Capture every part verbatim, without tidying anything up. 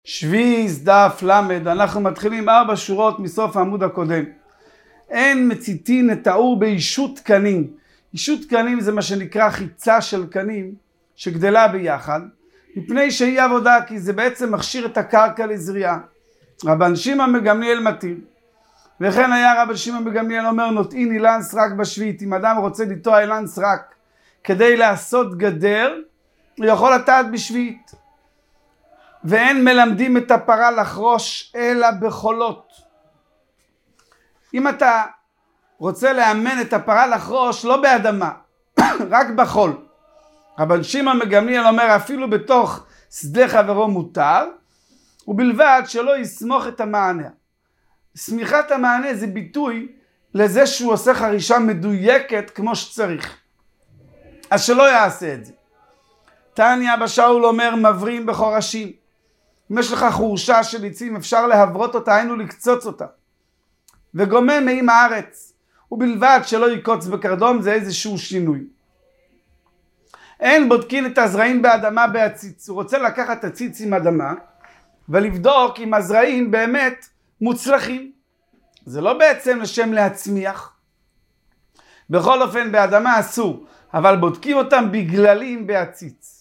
שביעיס דף למד, אנחנו מתחילים ארבע שורות מסוף העמוד הקודם. אין מציתין את האור באישות קנים. אישות קנים זה מה שנקרא חיצה של קנים שגדלה ביחד, מפני שהיא עבודה, כי זה בעצם מכשיר את הקרקע לזריעה. רבן שמעון בן גמליאל מתיר. וכן היה רבן שמעון בן גמליאל אומר, נוטעין אילן סרק בשביעית. אם אדם רוצה לטוע אילן סרק כדי לעשות גדר, הוא יכול לטעת בשביעית. ואין מלמדים את הפרה לחרוש אלא בחולות. אם אתה רוצה לאמן את הפרה לחרוש, לא באדמה, רק בחול. רבן שמעון בן גמליאל אומר, אפילו בתוך שדה חברו מותר, ובלבד שלא יסמוך את המענה. סמיכת המענה זה ביטוי לזה שהוא עושה חרישה מדויקת כמו שצריך. אז שלא יעשה את זה. תניא אבא שאול אומר, מברים בחורשים. אם יש לך חורשה של עצים, אפשר להברות אותה, היינו לקצוץ אותה. וגומם מעם הארץ, ובלבד שלא יקוץ בקרדום, זה איזשהו שינוי. אין בודקין את הזרעים באדמה בהציץ. הוא רוצה לקחת הציץ עם אדמה, ולבדוק אם הזרעים באמת מוצלחים. זה לא בעצם לשם להצמיח. בכל אופן באדמה אסור, אבל בודקים אותם בגללים בהציץ.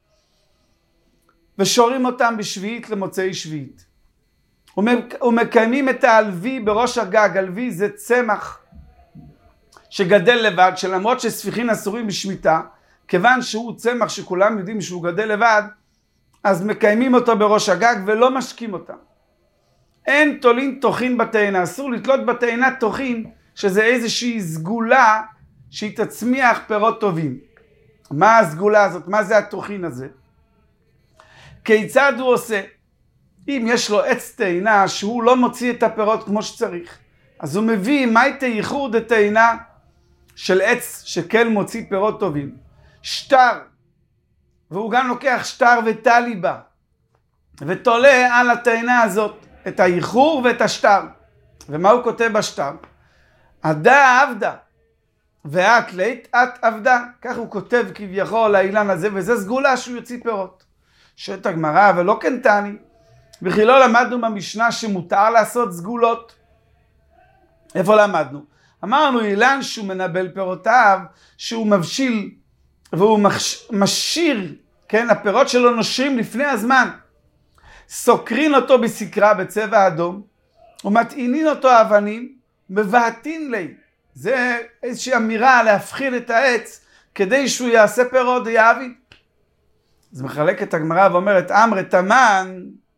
ושורים אותם בשביעית למוצאי שביעית. ומקיימים את העלוי בראש הגג. עלוי זה צמח שגדל לבד, שלמרות שספיחין אסורים בשמיטה, כיוון שהוא צמח שכולם יודעים שהוא גדל לבד, אז מקיימים אותו בראש הגג ולא משקים אותם. אין תולין תוכין בתאנה, אסור לתלות בתאנה תוכין, שזה איזושהי סגולה שהיא תצמיח פירות טובים. מה הסגולה הזאת? מה זה התוכין הזה? כיצד הוא עושה? אם יש לו עץ תאנה שהוא לא מוציא את הפירות כמו שצריך, אז הוא מביא מייטה ייחוד תאנה של עץ שכן מוציא פירות טובים. שטר, והוא גם לוקח שטר וטלי בה, ותולה על התאנה הזאת את הייחור ואת השטר. ומה הוא כותב בשטר? עדה עבדה, ואת לית את עבדה. כך הוא כותב כביכול לאילן הזה, וזה סגולה שהוא יוציא פירות. שאת הגמרא ולא קנטני, וכי לא למדנו במשנה שמותר לעשות סגולות. איפה למדנו? אמרנו אילן שהוא מנבל פירותיו, שהוא מבשיל והוא מש, משיר, כן, הפירות שלו נושרים לפני הזמן. סוקרין אותו בסקרה בצבע אדום, ומטעינין אותו אבנים, מבעטין לי. זה איזושהי אמירה להפחיד את העץ, כדי שהוא יעשה פירות ויעביד. אז מחלקת הגמרא ואומרת, אמר תמן,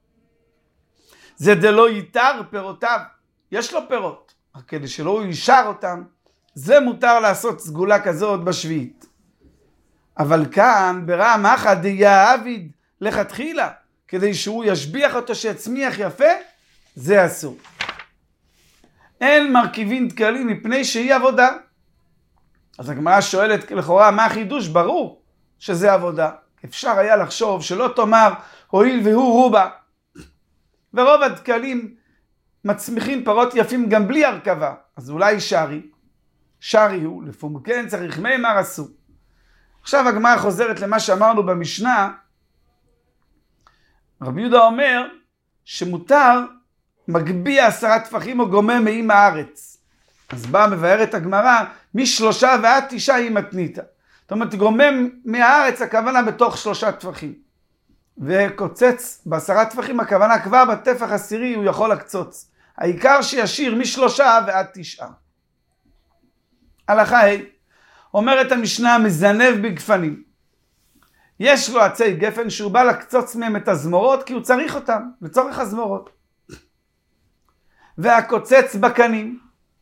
זה דלא ייתר פירותיו. יש לו פירות, כדי שלא הוא יישר אותם, זה מותר לעשות סגולה כזאת בשביעית. אבל כאן, ברם אחא דיעביד לכתחילה, כדי שהוא ישביח אותו שיצמיח יפה, זה אסור. אין מרכיבים דקלים מפני שהיא עבודה. אז הגמרא שואלת לכאורה, מה החידוש? ברור שזה עבודה. אפשר היה לחשוב שלא תאמר, הואיל והוא רובה. ורוב הדקלים מצמיחים פירות יפים גם בלי הרכבה. אז אולי שרי. שרי הוא, לפעמים כן צריך מימר אסור. עכשיו הגמרא חוזרת למה שאמרנו במשנה. רבי יהודה אומר שמותר מגביה עשרה טפחים או גומם מעם הארץ. אז באה מבארת הגמרא, משלושה ועד תשעה היא מתניתה. זאת אומרת, גומם מהארץ, הכוונה בתוך שלושה טפחים. וקוצץ בעשרה טפחים, הכוונה כבר בטפח עשירי הוא יכול לקצוץ. העיקר שישיר משלושה ועד תשעה. הלכה ה' אומרת המשנה, מזנב בגפנים. יש לו עצי גפן שהוא בא לקצוץ מהם את הזמורות, כי הוא צריך אותם לצורך הזמורות. והקוצץ בקנים.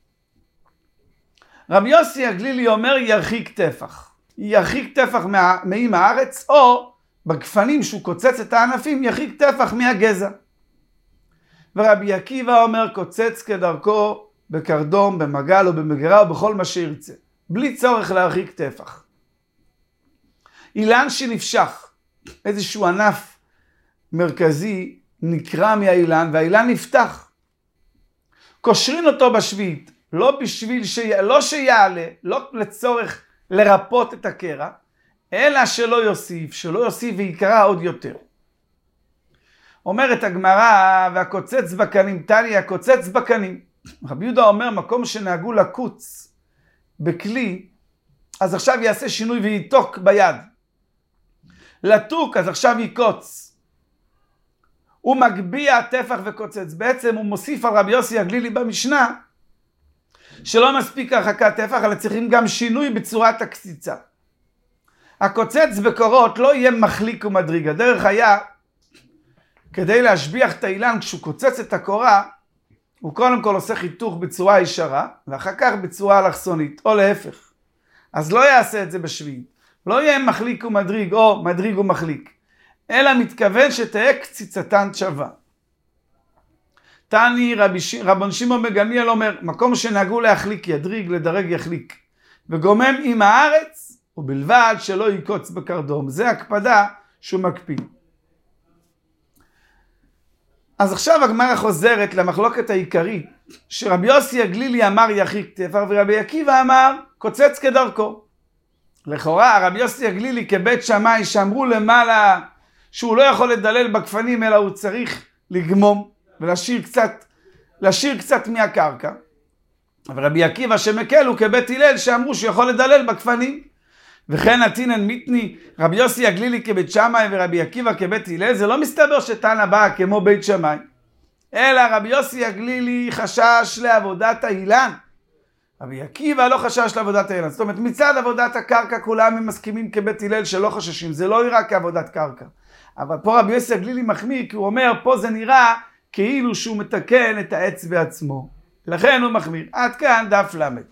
רבי יוסי הגלילי אומר, ירחיק טפח. ירחיק טפח מעם הארץ, או בגפנים שהוא קוצץ את הענפים, ירחיק טפח מהגזע. ורבי עקיבא אומר, קוצץ כדרכו בקרדום, במגל או במגרה או בכל מה שירצה. בלי צורך להרחיק טפח. אילן שנפשך, איזשהו ענף מרכזי נקרע מהאילן, והאילן נפתח. קושרים אותו בשביעית, לא בשביל ש... לא שיעלה, לא לצורך לרפות את הקרע, אלא שלא יוסיף, שלא יוסיף ויקרא עוד יותר. אומרת הגמרא, והקוצץ בקנים, תני הקוצץ בקנים. רבי יהודה אומר, מקום שנהגו לקוץ בכלי, אז עכשיו יעשה שינוי ויתוק ביד. לתוק, אז עכשיו יקוץ. הוא מגביע טפח וקוצץ. בעצם הוא מוסיף על רבי יוסי הגלילי במשנה, שלא מספיק הרחקת טפח, אלא צריכים גם שינוי בצורת הקציצה. הקוצץ בקורות לא יהיה מחליק ומדריג. הדרך היה, כדי להשביח את האילן, כשהוא קוצץ את הקורה, הוא קודם כל עושה חיתוך בצורה ישרה, ואחר כך בצורה אלכסונית, או להפך. אז לא יעשה את זה בשביעית. לא יהיה מחליק ומדריג, או מדריג ומחליק, אלא מתכוון שתהיה קציצתן שווה. תני רבי ש... רבן שמעון בן גמליאל אומר, מקום שנהגו להחליק ידריג, לדרג יחליק, וגומם עם הארץ, ובלבד שלא יקוץ בקרדום. זה הקפדה שהוא מקפיד. אז עכשיו הגמרא חוזרת למחלוקת העיקרית, שרבי יוסי הגלילי אמר יחליק טפח, ורבי עקיבא אמר קוצץ כדרכו. לכאורה רבי יוסי הגלילי כבית שמאי שאמרו למעלה שהוא לא יכול לדלל בגפנים, אלא הוא צריך לגמום ולשיר קצת, לשיר קצת מהקרקע. ורבי עקיבא שמקל הוא כבית הלל שאמרו שהוא יכול לדלל בגפנים. וכן עתינן מיתני, רבי יוסי הגלילי כבית שמאי ורבי עקיבא כבית הלל. זה לא מסתבר שתנא בא כמו בית שמאי, אלא רבי יוסי הגלילי חשש לעבודת האילן, רבי עקיבא לא חשש לעבודת האילן. זאת אומרת, מצד עבודת הקרקע כולם הם מסכימים כבית הלל שלא חששים, זה לא נראה כעבודת קרקע. אבל פה רבי יוסי הגלילי מחמיא, כי הוא אומר פה זה נראה כאילו שהוא מתקן את העץ בעצמו, לכן הוא מחמיר. עד כאן דף למד.